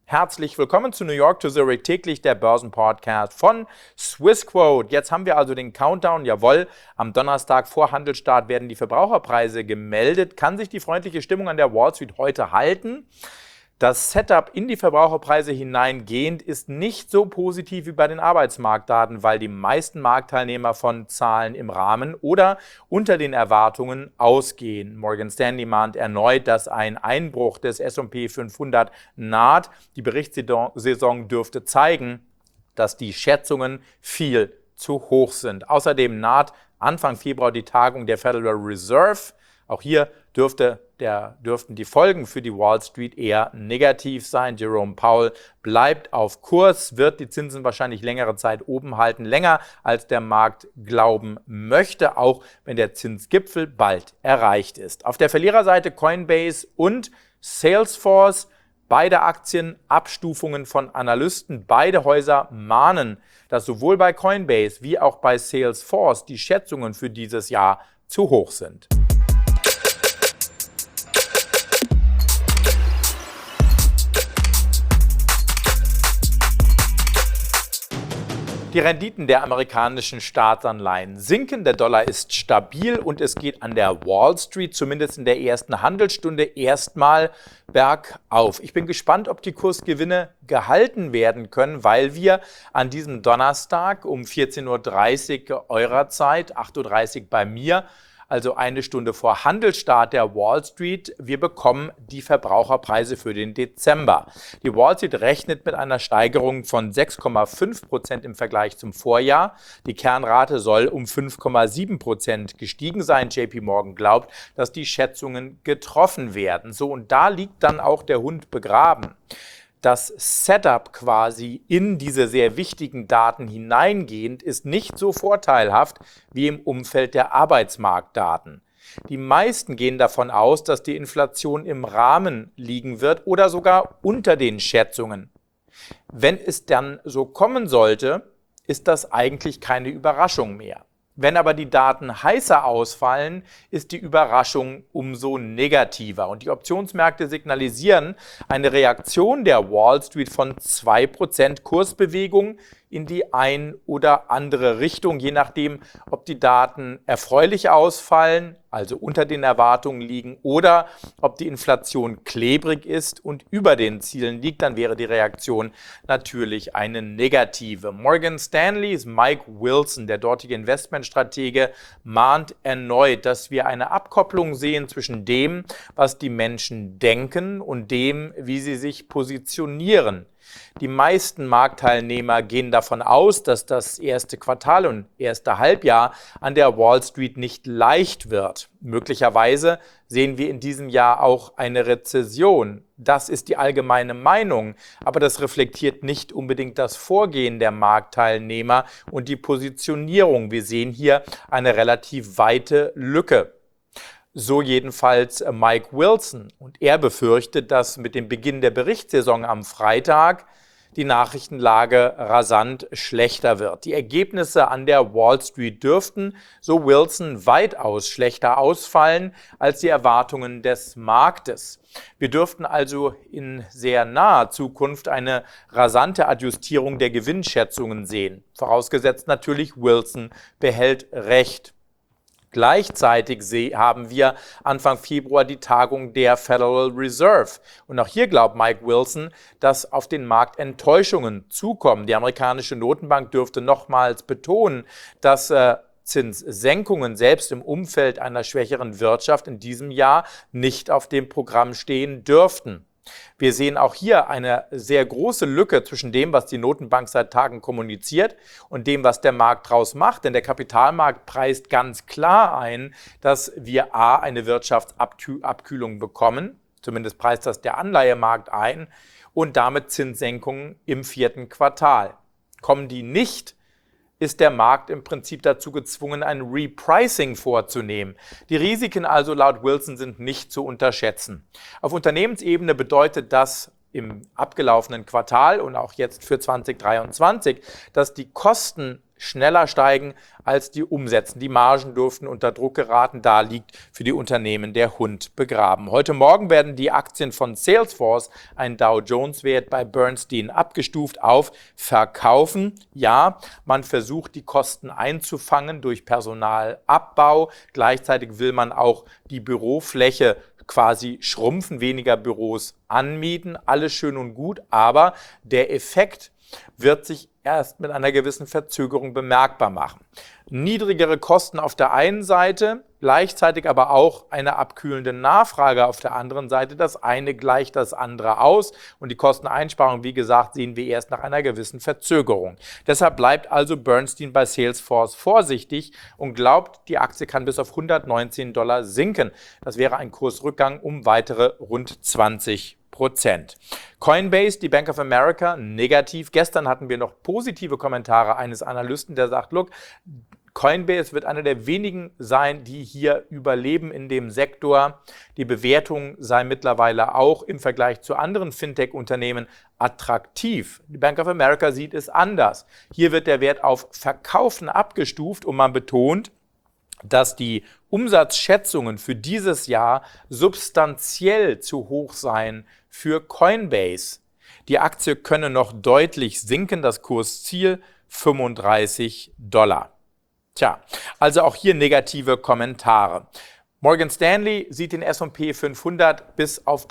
Herzlich willkommen zu New York to Zurich täglich, der Börsenpodcast von Swissquote. Jetzt haben wir also den Countdown, jawohl, am Donnerstag vor Handelsstart werden die Verbraucherpreise gemeldet. Kann sich die freundliche Stimmung an der Wall Street heute halten? Das Setup in die Verbraucherpreise hineingehend ist nicht so positiv wie bei den Arbeitsmarktdaten, weil die meisten Marktteilnehmer von Zahlen im Rahmen oder unter den Erwartungen ausgehen. Morgan Stanley mahnt erneut, dass ein Einbruch des S&P 500 naht. Die Berichtssaison dürfte zeigen, dass die Schätzungen viel zu hoch sind. Außerdem naht Anfang Februar die Tagung der Federal Reserve. Auch hier dürften die Folgen für die Wall Street eher negativ sein. Jerome Powell bleibt auf Kurs, wird die Zinsen wahrscheinlich längere Zeit oben halten, länger als der Markt glauben möchte, auch wenn der Zinsgipfel bald erreicht ist. Auf der Verliererseite Coinbase und Salesforce, beide Aktien, Abstufungen von Analysten, beide Häuser mahnen, dass sowohl bei Coinbase wie auch bei Salesforce die Schätzungen für dieses Jahr zu hoch sind. Die Renditen der amerikanischen Staatsanleihen sinken, der Dollar ist stabil und es geht an der Wall Street, zumindest in der ersten Handelsstunde, erstmal bergauf. Ich bin gespannt, ob die Kursgewinne gehalten werden können, weil wir an diesem Donnerstag um 14:30 Uhr eurer Zeit, 8:30 Uhr bei mir, also eine Stunde vor Handelsstart der Wall Street, wir bekommen die Verbraucherpreise für den Dezember. Die Wall Street rechnet mit einer Steigerung von 6,5% im Vergleich zum Vorjahr. Die Kernrate soll um 5,7% gestiegen sein. JP Morgan glaubt, dass die Schätzungen getroffen werden. So, und da liegt dann auch der Hund begraben. Das Setup quasi in diese sehr wichtigen Daten hineingehend ist nicht so vorteilhaft wie im Umfeld der Arbeitsmarktdaten. Die meisten gehen davon aus, dass die Inflation im Rahmen liegen wird oder sogar unter den Schätzungen. Wenn es dann so kommen sollte, ist das eigentlich keine Überraschung mehr. Wenn aber die Daten heißer ausfallen, ist die Überraschung umso negativer. Und die Optionsmärkte signalisieren eine Reaktion der Wall Street von 2% Kursbewegung in die ein oder andere Richtung, je nachdem, ob die Daten erfreulich ausfallen, also unter den Erwartungen liegen, oder ob die Inflation klebrig ist und über den Zielen liegt, dann wäre die Reaktion natürlich eine negative. Morgan Stanleys Mike Wilson, der dortige Investmentstratege, mahnt erneut, dass wir eine Abkopplung sehen zwischen dem, was die Menschen denken und dem, wie sie sich positionieren. Die meisten Marktteilnehmer gehen davon aus, dass das erste Quartal und erste Halbjahr an der Wall Street nicht leicht wird. Möglicherweise sehen wir in diesem Jahr auch eine Rezession. Das ist die allgemeine Meinung, aber das reflektiert nicht unbedingt das Vorgehen der Marktteilnehmer und die Positionierung. Wir sehen hier eine relativ weite Lücke. So jedenfalls Mike Wilson. Und er befürchtet, dass mit dem Beginn der Berichtssaison am Freitag die Nachrichtenlage rasant schlechter wird. Die Ergebnisse an der Wall Street dürften, so Wilson, weitaus schlechter ausfallen als die Erwartungen des Marktes. Wir dürften also in sehr naher Zukunft eine rasante Adjustierung der Gewinnschätzungen sehen. Vorausgesetzt natürlich, Wilson behält Recht. Gleichzeitig haben wir Anfang Februar die Tagung der Federal Reserve. Und auch hier glaubt Mike Wilson, dass auf den Markt Enttäuschungen zukommen. Die amerikanische Notenbank dürfte nochmals betonen, dass Zinssenkungen selbst im Umfeld einer schwächeren Wirtschaft in diesem Jahr nicht auf dem Programm stehen dürften. Wir sehen auch hier eine sehr große Lücke zwischen dem, was die Notenbank seit Tagen kommuniziert und dem, was der Markt daraus macht. Denn der Kapitalmarkt preist ganz klar ein, dass wir eine Wirtschaftsabkühlung bekommen. Zumindest preist das der Anleihemarkt ein und damit Zinssenkungen im 4. Quartal. Kommen die nicht, ist der Markt im Prinzip dazu gezwungen, ein Repricing vorzunehmen. Die Risiken also laut Wilson sind nicht zu unterschätzen. Auf Unternehmensebene bedeutet das im abgelaufenen Quartal und auch jetzt für 2023, dass die Kosten schneller steigen als die Umsätze. Die Margen dürften unter Druck geraten. Da liegt für die Unternehmen der Hund begraben. Heute Morgen werden die Aktien von Salesforce, ein Dow-Jones-Wert bei Bernstein, abgestuft auf Verkaufen. Ja, man versucht, die Kosten einzufangen durch Personalabbau. Gleichzeitig will man auch die Bürofläche quasi schrumpfen, weniger Büros anmieten. Alles schön und gut, aber der Effekt wird sich erst mit einer gewissen Verzögerung bemerkbar machen. Niedrigere Kosten auf der einen Seite, gleichzeitig aber auch eine abkühlende Nachfrage auf der anderen Seite. Das eine gleicht das andere aus und die Kosteneinsparung, wie gesagt, sehen wir erst nach einer gewissen Verzögerung. Deshalb bleibt also Bernstein bei Salesforce vorsichtig und glaubt, die Aktie kann bis auf $119 sinken. Das wäre ein Kursrückgang um weitere rund 20%. Coinbase, die Bank of America, negativ. Gestern hatten wir noch positive Kommentare eines Analysten, der sagt, look, Coinbase wird einer der wenigen sein, die hier überleben in dem Sektor. Die Bewertung sei mittlerweile auch im Vergleich zu anderen Fintech-Unternehmen attraktiv. Die Bank of America sieht es anders. Hier wird der Wert auf Verkaufen abgestuft und man betont, dass die Umsatzschätzungen für dieses Jahr substanziell zu hoch seien für Coinbase. Die Aktie könne noch deutlich sinken, das Kursziel $35. Tja, also auch hier negative Kommentare. Morgan Stanley sieht den S&P 500 bis auf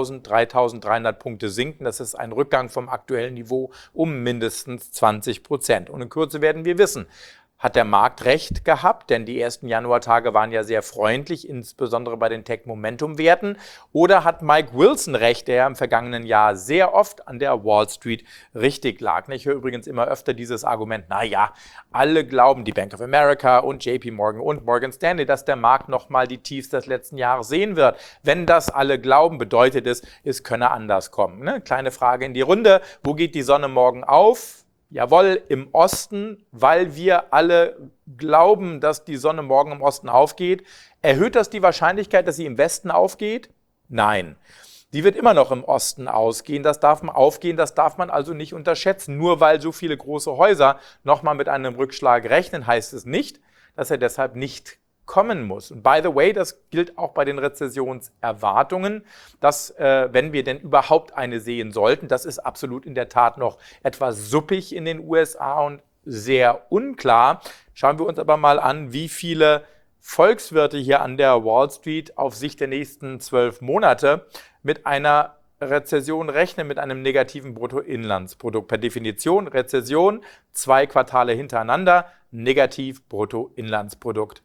3.300 Punkte sinken. Das ist ein Rückgang vom aktuellen Niveau um mindestens 20%. Und in Kürze werden wir wissen, hat der Markt recht gehabt, denn die ersten Januartage waren ja sehr freundlich, insbesondere bei den Tech-Momentum-Werten. Oder hat Mike Wilson recht, der im vergangenen Jahr sehr oft an der Wall Street richtig lag? Ich höre übrigens immer öfter dieses Argument, naja, alle glauben, die Bank of America und JP Morgan und Morgan Stanley, dass der Markt nochmal die Tiefs des letzten Jahres sehen wird. Wenn das alle glauben, bedeutet es könne anders kommen. Kleine Frage in die Runde, wo geht die Sonne morgen auf? Jawohl, im Osten, weil wir alle glauben, dass die Sonne morgen im Osten aufgeht. Erhöht das die Wahrscheinlichkeit, dass sie im Westen aufgeht? Nein. Die wird immer noch im Osten aufgehen, das darf man also nicht unterschätzen. Nur weil so viele große Häuser nochmal mit einem Rückschlag rechnen, heißt es nicht, dass er deshalb nicht kommen muss. Und by the way, das gilt auch bei den Rezessionserwartungen, dass, wenn wir denn überhaupt eine sehen sollten, das ist absolut in der Tat noch etwas suppig in den USA und sehr unklar. Schauen wir uns aber mal an, wie viele Volkswirte hier an der Wall Street auf Sicht der nächsten 12 Monate mit einer Rezession rechnen, mit einem negativen Bruttoinlandsprodukt. Per Definition Rezession, 2 Quartale hintereinander, negativ Bruttoinlandsprodukt.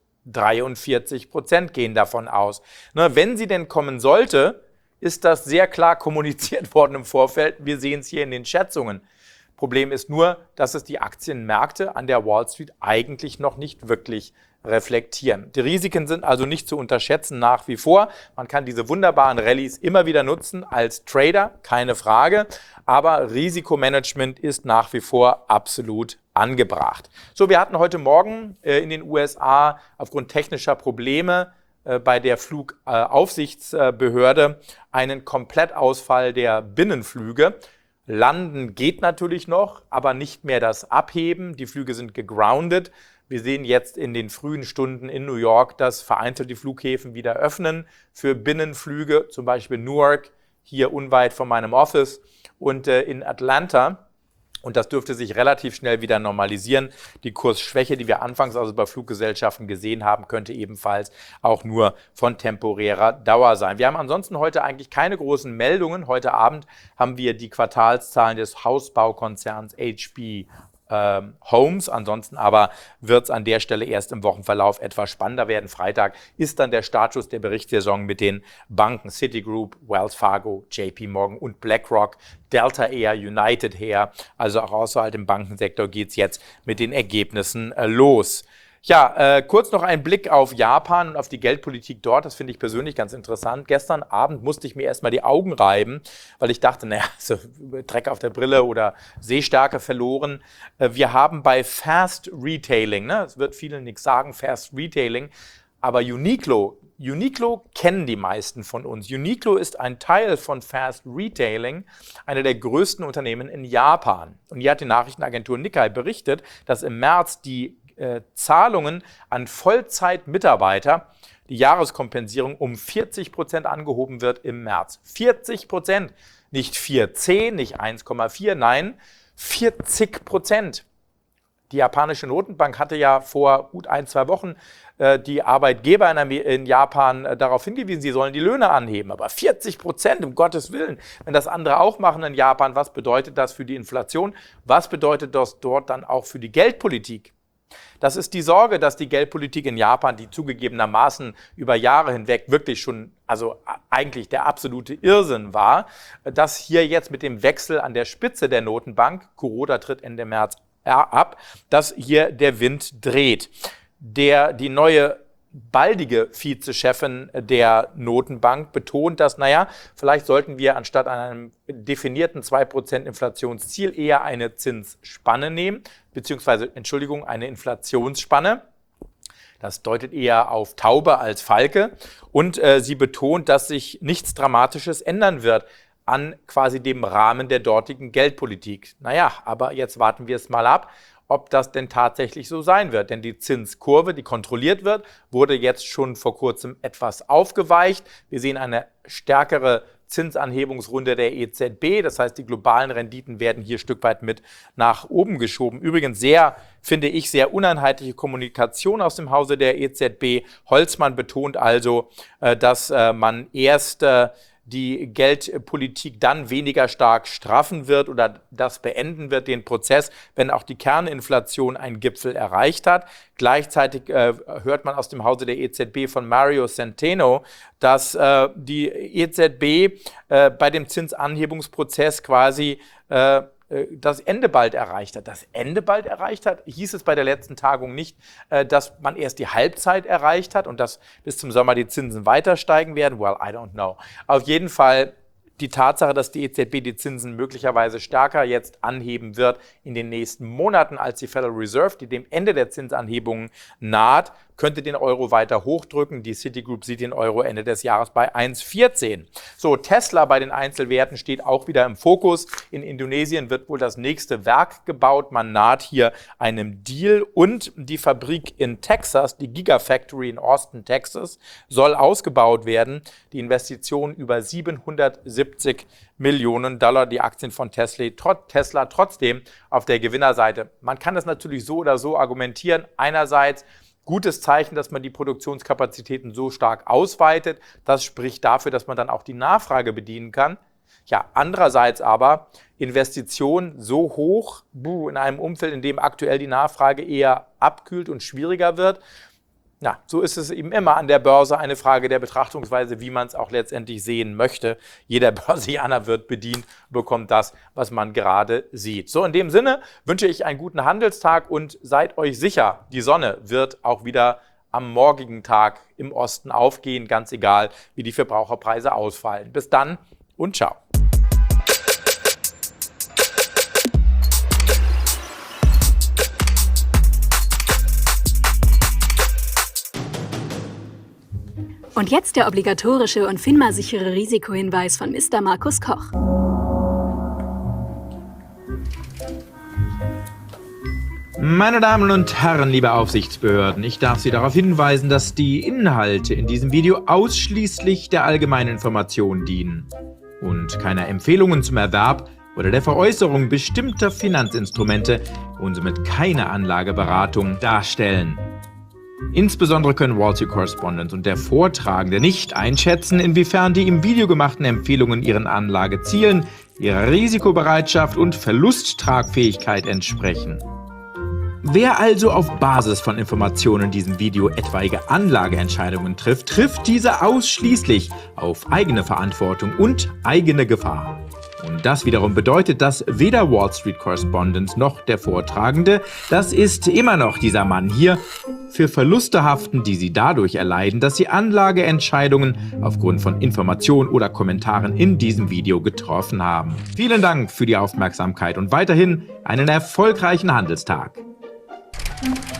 43% gehen davon aus. Wenn sie denn kommen sollte, ist das sehr klar kommuniziert worden im Vorfeld. Wir sehen es hier in den Schätzungen. Problem ist nur, dass es die Aktienmärkte an der Wall Street eigentlich noch nicht wirklich reflektieren. Die Risiken sind also nicht zu unterschätzen nach wie vor. Man kann diese wunderbaren Rallyes immer wieder nutzen als Trader, keine Frage. Aber Risikomanagement ist nach wie vor absolut angebracht. So, wir hatten heute Morgen in den USA aufgrund technischer Probleme bei der Flugaufsichtsbehörde einen Komplettausfall der Binnenflüge. Landen geht natürlich noch, aber nicht mehr das Abheben. Die Flüge sind gegroundet. Wir sehen jetzt in den frühen Stunden in New York, dass vereinzelt die Flughäfen wieder öffnen für Binnenflüge, zum Beispiel Newark, hier unweit von meinem Office, und in Atlanta. Und das dürfte sich relativ schnell wieder normalisieren. Die Kursschwäche, die wir anfangs also bei Fluggesellschaften gesehen haben, könnte ebenfalls auch nur von temporärer Dauer sein. Wir haben ansonsten heute eigentlich keine großen Meldungen. Heute Abend haben wir die Quartalszahlen des Hausbaukonzerns HB Homes. Ansonsten aber wird es an der Stelle erst im Wochenverlauf etwas spannender werden. Freitag ist dann der Startschuss der Berichtssaison mit den Banken Citigroup, Wells Fargo, JP Morgan und BlackRock, Delta Air, United Air. Also auch außerhalb im Bankensektor geht es jetzt mit den Ergebnissen los. Ja, kurz noch ein Blick auf Japan und auf die Geldpolitik dort. Das finde ich persönlich ganz interessant. Gestern Abend musste ich mir erstmal die Augen reiben, weil ich dachte, naja, so Dreck auf der Brille oder Sehstärke verloren. Wir haben bei Fast Retailing, es wird vielen nichts sagen, Fast Retailing, aber Uniqlo Uniqlo kennen die meisten von uns. Uniqlo ist ein Teil von Fast Retailing, einer der größten Unternehmen in Japan. Und hier hat die Nachrichtenagentur Nikkei berichtet, dass im März die Zahlungen an Vollzeitmitarbeiter, die Jahreskompensierung um 40% angehoben wird im März. 40%, nicht 4,10, nicht 1,4, nein, 40%. Die japanische Notenbank hatte ja vor gut 1-2 Wochen die Arbeitgeber in Japan darauf hingewiesen, sie sollen die Löhne anheben. Aber 40%, um Gottes Willen, wenn das andere auch machen in Japan, was bedeutet das für die Inflation? Was bedeutet das dort dann auch für die Geldpolitik? Das ist die Sorge, dass die Geldpolitik in Japan, die zugegebenermaßen über Jahre hinweg wirklich schon, also eigentlich der absolute Irrsinn war, dass hier jetzt mit dem Wechsel an der Spitze der Notenbank, Kuroda tritt Ende März ab, dass hier der Wind dreht. Die neue baldige Vizechefin der Notenbank betont, dass, vielleicht sollten wir anstatt an einem definierten 2% Inflationsziel eher eine Zinsspanne nehmen, beziehungsweise, eine Inflationsspanne. Das deutet eher auf Taube als Falke. Und sie betont, dass sich nichts Dramatisches ändern wird an quasi dem Rahmen der dortigen Geldpolitik. Aber jetzt warten wir es mal ab, ob das denn tatsächlich so sein wird. Denn die Zinskurve, die kontrolliert wird, wurde jetzt schon vor kurzem etwas aufgeweicht. Wir sehen eine stärkere Zinsanhebungsrunde der EZB. Das heißt, die globalen Renditen werden hier ein Stück weit mit nach oben geschoben. Übrigens finde ich, sehr uneinheitliche Kommunikation aus dem Hause der EZB. Holzmann betont also, dass man erst die Geldpolitik dann weniger stark straffen wird oder das beenden wird, den Prozess, wenn auch die Kerninflation einen Gipfel erreicht hat. Gleichzeitig hört man aus dem Hause der EZB von Mario Centeno, dass die EZB bei dem Zinsanhebungsprozess quasi das Ende bald erreicht hat. Das Ende bald erreicht hat, hieß es bei der letzten Tagung nicht, dass man erst die Halbzeit erreicht hat und dass bis zum Sommer die Zinsen weiter steigen werden. Well, I don't know. Auf jeden Fall die Tatsache, dass die EZB die Zinsen möglicherweise stärker jetzt anheben wird in den nächsten Monaten als die Federal Reserve, die dem Ende der Zinsanhebungen naht, könnte den Euro weiter hochdrücken. Die Citigroup sieht den Euro Ende des Jahres bei 1,14. So, Tesla bei den Einzelwerten steht auch wieder im Fokus. In Indonesien wird wohl das nächste Werk gebaut. Man naht hier einem Deal und die Fabrik in Texas, die Gigafactory in Austin, Texas, soll ausgebaut werden. Die Investition über 770 Millionen $, die Aktien von Tesla trotzdem auf der Gewinnerseite. Man kann das natürlich so oder so argumentieren. Einerseits gutes Zeichen, dass man die Produktionskapazitäten so stark ausweitet. Das spricht dafür, dass man dann auch die Nachfrage bedienen kann. Ja, andererseits aber Investitionen so hoch in einem Umfeld, in dem aktuell die Nachfrage eher abkühlt und schwieriger wird. Ja, so ist es eben immer an der Börse eine Frage der Betrachtungsweise, wie man es auch letztendlich sehen möchte. Jeder Börsianer wird bedient, bekommt das, was man gerade sieht. So, in dem Sinne wünsche ich einen guten Handelstag und seid euch sicher, die Sonne wird auch wieder am morgigen Tag im Osten aufgehen, ganz egal, wie die Verbraucherpreise ausfallen. Bis dann und ciao. Und jetzt der obligatorische und FINMA-sichere Risikohinweis von Mr. Markus Koch. Meine Damen und Herren, liebe Aufsichtsbehörden, ich darf Sie darauf hinweisen, dass die Inhalte in diesem Video ausschließlich der allgemeinen Information dienen und keine Empfehlungen zum Erwerb oder der Veräußerung bestimmter Finanzinstrumente und somit keine Anlageberatung darstellen. Insbesondere können Wall Street Correspondent und der Vortragende nicht einschätzen, inwiefern die im Video gemachten Empfehlungen ihren Anlagezielen, ihrer Risikobereitschaft und Verlusttragfähigkeit entsprechen. Wer also auf Basis von Informationen in diesem Video etwaige Anlageentscheidungen trifft, trifft diese ausschließlich auf eigene Verantwortung und eigene Gefahr. Und das wiederum bedeutet, dass weder Wall Street Correspondent noch der Vortragende, das ist immer noch dieser Mann hier, für Verluste haften, die sie dadurch erleiden, dass sie Anlageentscheidungen aufgrund von Informationen oder Kommentaren in diesem Video getroffen haben. Vielen Dank für die Aufmerksamkeit und weiterhin einen erfolgreichen Handelstag.